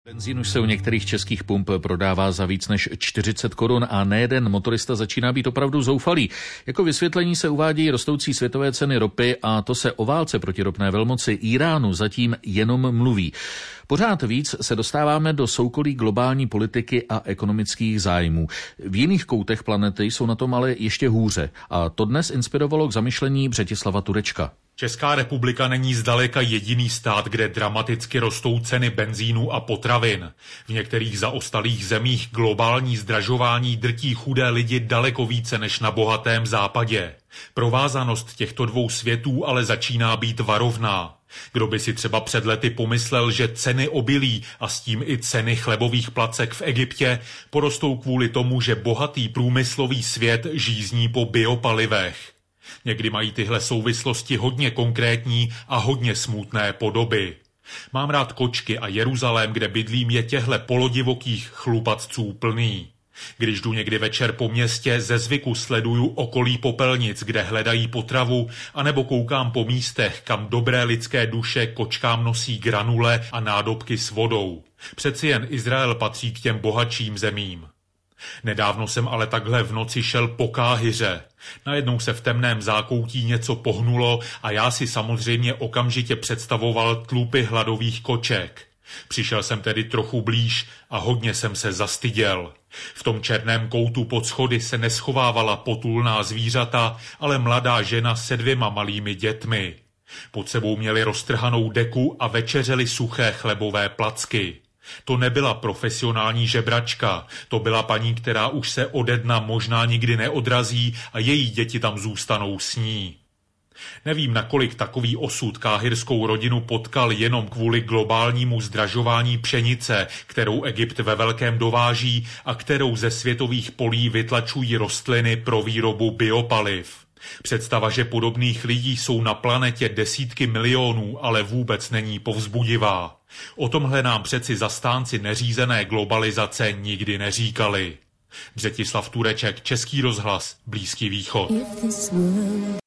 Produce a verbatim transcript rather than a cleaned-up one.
Benzín už se u některých českých pump prodává za víc než čtyřicet korun a nejeden motorista začíná být opravdu zoufalý. Jako vysvětlení se uvádějí rostoucí světové ceny ropy a to se o válce proti ropné velmoci Íránu zatím jenom mluví. Pořád víc se dostáváme do soukolí globální politiky a ekonomických zájmů. V jiných koutech planety jsou na tom ale ještě hůře a to dnes inspirovalo k zamyšlení Břetislava Turečka. Česká republika není zdaleka jediný stát, kde dramaticky rostou ceny benzínu a potravin. V některých zaostalých zemích globální zdražování drtí chudé lidi daleko více než na bohatém západě. Provázanost těchto dvou světů ale začíná být varovná. Kdo by si třeba před lety pomyslel, že ceny obilí a s tím i ceny chlebových placek v Egyptě porostou kvůli tomu, že bohatý průmyslový svět žízní po biopalivech. Někdy mají tyhle souvislosti hodně konkrétní a hodně smutné podoby. Mám rád Kočky a Jeruzalém, kde bydlím, je těhle polodivokých chlupatců plný. Když jdu někdy večer po městě, ze zvyku sleduju okolí popelnic, kde hledají potravu, anebo koukám po místech, kam dobré lidské duše kočkám nosí granule a nádobky s vodou. Přeci jen Izrael patří k těm bohatším zemím. Nedávno jsem ale takhle v noci šel po Káhiře. Najednou se v temném zákoutí něco pohnulo a já si samozřejmě okamžitě představoval tlupy hladových koček. Přišel jsem tedy trochu blíž a hodně jsem se zastyděl. V tom černém koutu pod schody se neschovávala potulná zvířata, ale mladá žena se dvěma malými dětmi. Pod sebou měli roztrhanou deku a večeřeli suché chlebové placky. To nebyla profesionální žebračka, to byla paní, která už se ode dna možná nikdy neodrazí a její děti tam zůstanou s ní. Nevím, nakolik takový osud káhirskou rodinu potkal jenom kvůli globálnímu zdražování pšenice, kterou Egypt ve velkém dováží a kterou ze světových polí vytlačují rostliny pro výrobu biopaliv. Představa, že podobných lidí jsou na planetě desítky milionů, ale vůbec není povzbudivá. O tomhle nám přeci zastánci neřízené globalizace nikdy neříkali. Břetislav Tureček, Český rozhlas, Blízký východ.